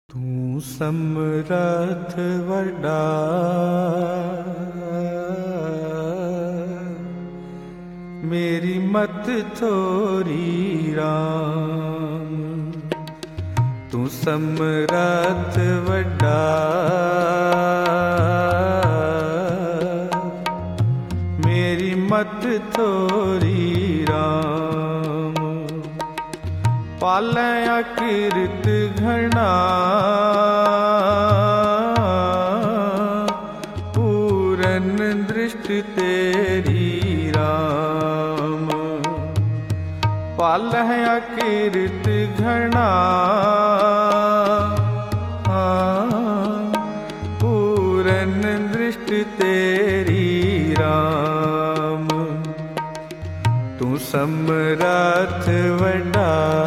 तू समरथ वड्डा मेरी मत थोरी राम। तू समरथ वड्डा मेरी मत थोरी राम। पालै अकीरत घना पूरन दृष्टि तेरी राम। पालै अकीरत घना पूरन दृष्टि तेरी राम। तू समरथ वड्डा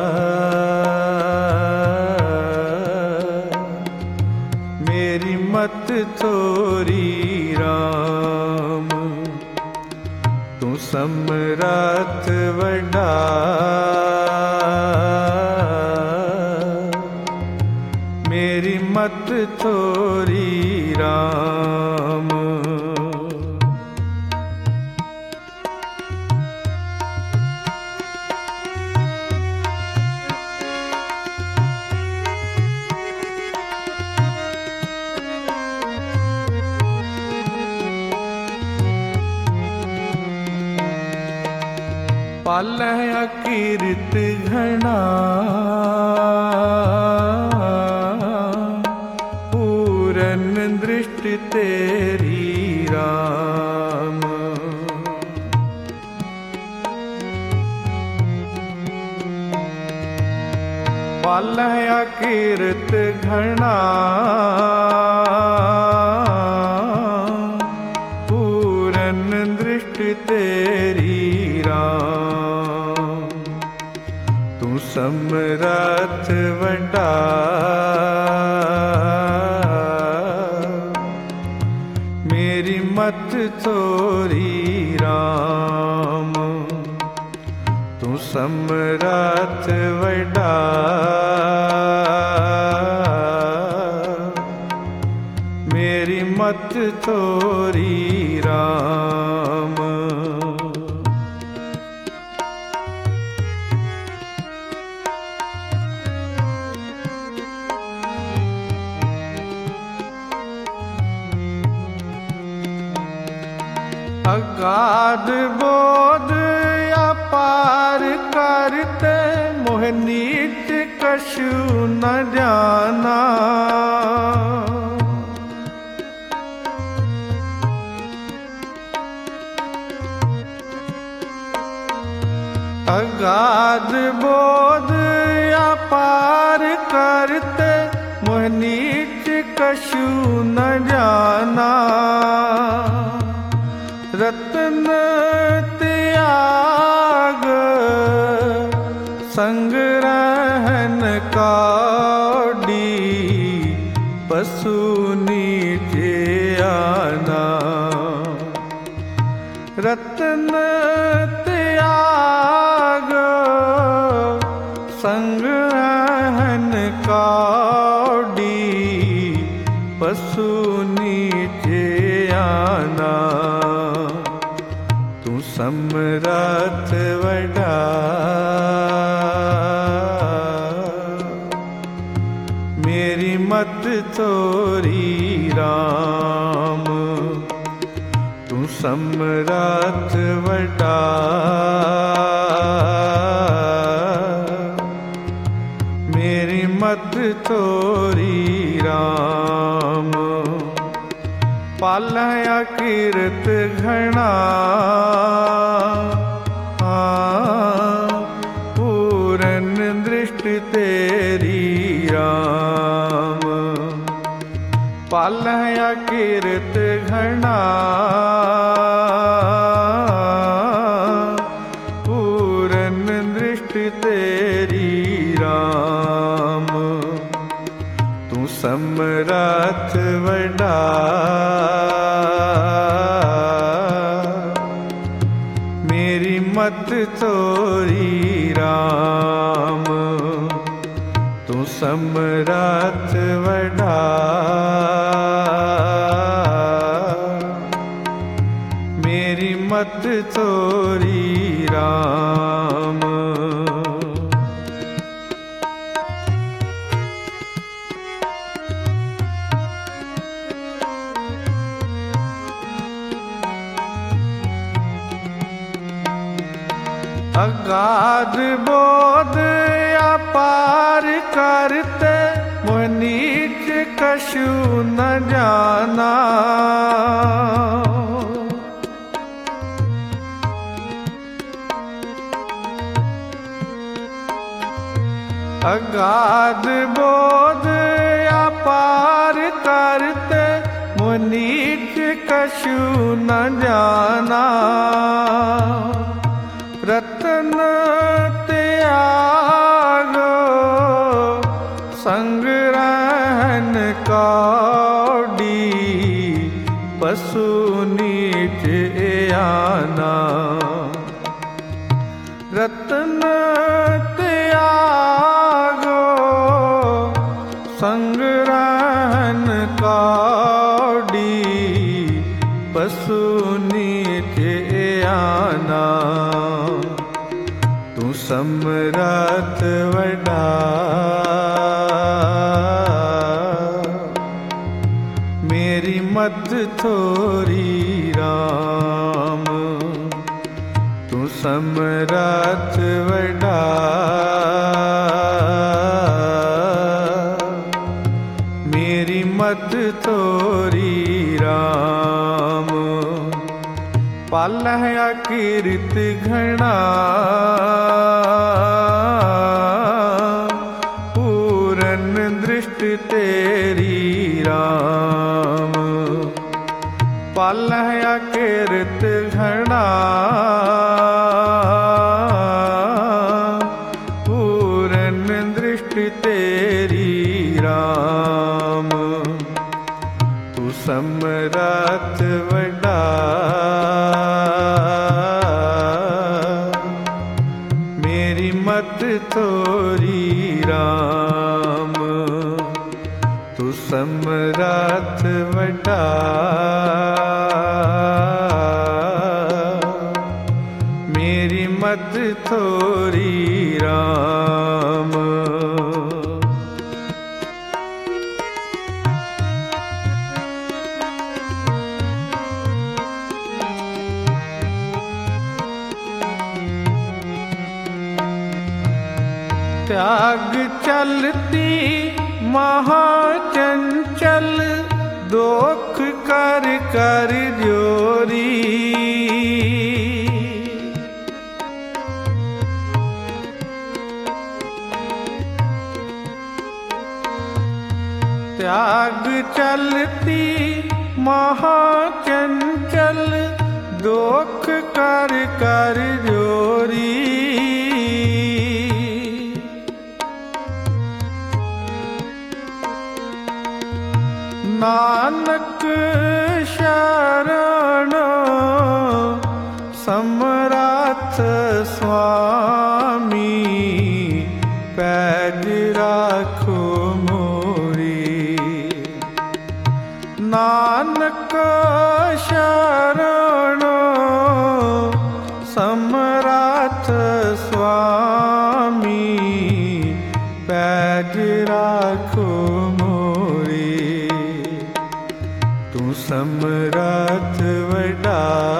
मेरी मत थोरी राम। तू समरथ वड्डा मेरी मत थोरी राम। पालै अकीरत घना पूरन दृष्टि तेरी राम। पालै अकीरत घना पूरन दृष्टि तेरी राम। तू समरथ वड्डा मेरी मत थोरी राम। तू समरथ वड्डा मेरी मत थोरी राम। अगाध बोध अपार करते मोह नीच कछु न जाना। अगाध बोध अपार करते मोह नीच कछु न जाना। रत्न त्याग संग रहन कौड़ी पशु नीचे आना। रत्न त्याग संग रहन कौड़ी पशु नीचे आना। तू समरथ वड्डा मेरी मत थोरी राम। तू समरथ वड्डा मेरी मत थोरी राम। पालै अकीरत घना पूरन दृष्टि तेरी राम। पालै अकीरत घना पूरन दृष्टि तेरी राम। तू समरथ वड्डा मेरी मत थोरी राम। तू समरथ वडा, मेरी मत तोरी राम। अगाध बोध अपार करते, मोह नीच कछु न जाना। अगाध बोध अपार करते, मोह नीच कछु न जाना। रतन त्यागो संग रहन कौड़ी, पशु नीच आना। रतन त्यागो संग रहन कौड़ी, पशु नीच आना। तू समरथ वडा, मेरी मत थोरी राम। तू समरथ वडा, मेरी मत थोरी राम। पालह अकीर्त घना, पूरन दृष्टि तेरी राम। पालह अकीर्त घना, पूरन दृष्टि तेरी राम। तू समरथ वडा, मेरी मत तोरी राम। तू समरथ वडा, मेरी मत तोरी राम। त्याग चलती महाचंचल, दोख कर कर जोरी। त्याग चलती महाचंचल, दोख कर कर जोरी। नानक शरण समरथ स्वामी, पैज राखो मोरी। नानक शरण समरथ स्वामी, पैज राखो मोरी। तू समरथ वडा,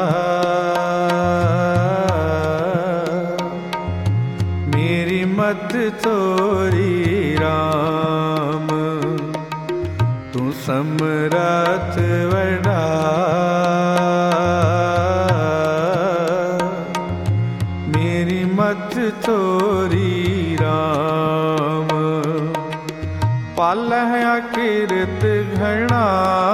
मेरी मत तोरी राम। तू समरथ वडा, मेरी मत तोरी राम। पालह अकीर्त घना,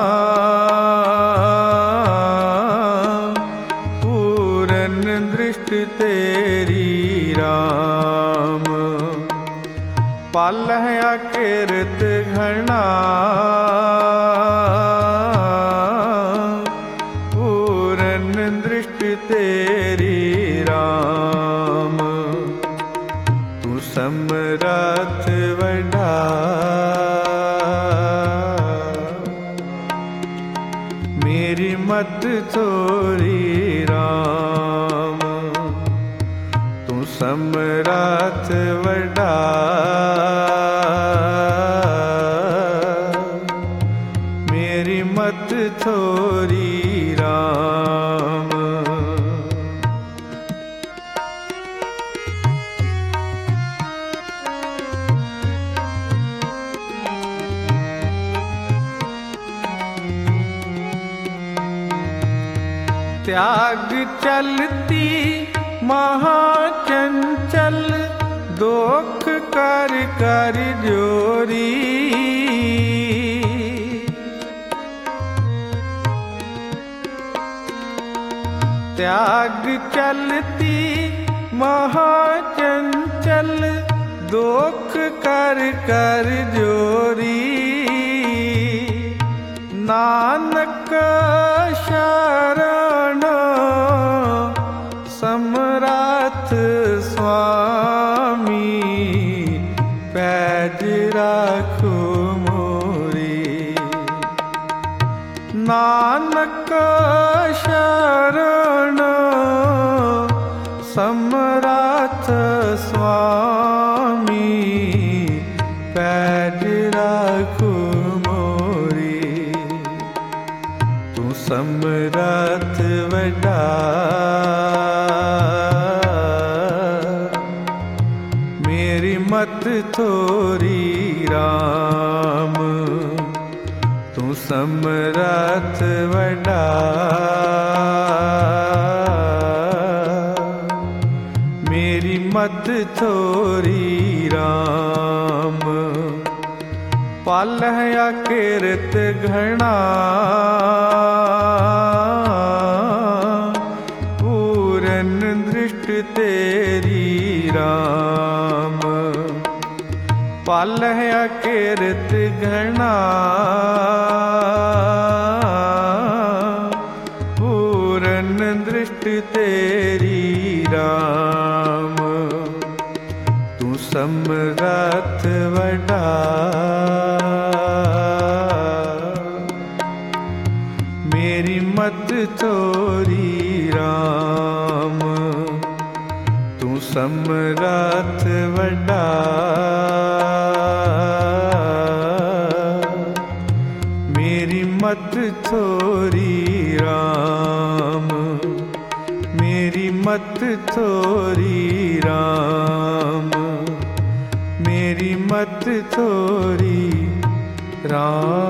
पूरन दृष्टि तेरी राम। पालह अकीर्त घना, पूरन दृष्टि तेरी राम। तू समरथ वडा, मत थोरी राम। तू समरथ वड्डा मेरी मत थोरी राम। त्याग चलती महाचंचल दोख कर कर जोरी। त्याग चलती महाचंचल दोख कर कर जोरी। नानक शरण समरथ स्वामी पैज राखो मोरी। नानक शरण समरथ स्वामी पैज राखो मोरी। तू समरथ वड्डा मेरी मत थोरी राम। तू समरथ वड्डा मेरी मत थोरी राम। पल है किरत घना पूरन दृष्टि तेरी राम। पल है किरत घना पूरन दृष्टि तेरी राम। तू समरथ वड्डा मेरी मत थोरी राम। तू समरथ वड्डा मेरी मत थोरी राम। मेरी मत थोरी राम। मेरी मत थोरी राम।